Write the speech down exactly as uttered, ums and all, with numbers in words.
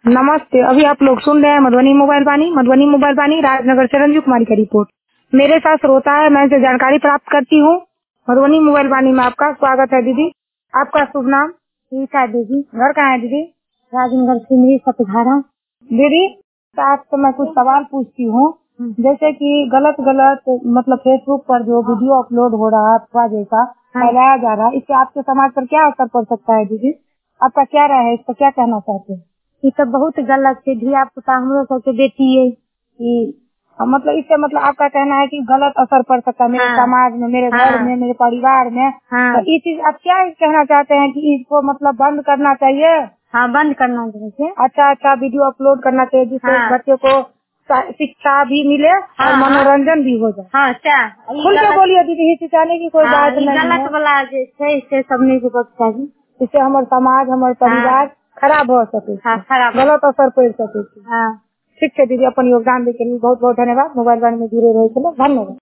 नमस्ते। अभी आप लोग सुन रहे हैं मधुबनी मोबाइल वाणी। मधुबनी मोबाइल वाणी राजनगर से रंजू कुमारी का रिपोर्ट। मेरे साथ श्रोता है, मैं इनसे जानकारी प्राप्त करती हूँ। मधुबनी मोबाइल वाणी में आपका स्वागत है दीदी। आपका शुभ नाम? गीता दीदी। घर कहाँ है दीदी? राजनगर सिमरी सतघारा। दीदी आपसे मैं कुछ सवाल पूछती हूँ, जैसे कि गलत गलत मतलब फेसबुक पर जो वीडियो अपलोड हो रहा है अफवाह जैसा फैलाया जा रहा है, इससे आपके समाज पर क्या असर पड़ सकता है दीदी? आपका क्या राय है, इस पर क्या कहना चाहते हैं? ये तो बहुत गलत है। धिया पुता हम लोग सबके बेटी है कि मतलब इससे मतलब आपका कहना है कि गलत असर पड़ सकता है मेरे हाँ। समाज में, मेरे हाँ। घर में, मेरे परिवार में। हाँ। तो ये चीज आप क्या कहना चाहते हैं कि इसको मतलब बंद करना चाहिए? हाँ, बंद करना चाहिए। अच्छा अच्छा वीडियो अपलोड करना चाहिए जिससे हाँ। बच्चे को शिक्षा भी मिले हाँ, और मनोरंजन भी हो जाए। हाँ क्या खुल के बोलिए दीदी, हिचकिचाने की कोई हाँ, बात नहीं गलत है। वाला जे छै से सब नहीं के बात चाहिए। इससे हमारे समाज, हमारे परिवार खराब हो सके, हाँ, खराब गलत असर पड़ सके। हाँ। ठीक है दीदी, अपन योगदान देने के लिए बहुत बहुत धन्यवाद। मोबाइल वाणी में जुड़े रहे, चलो धन्यवाद।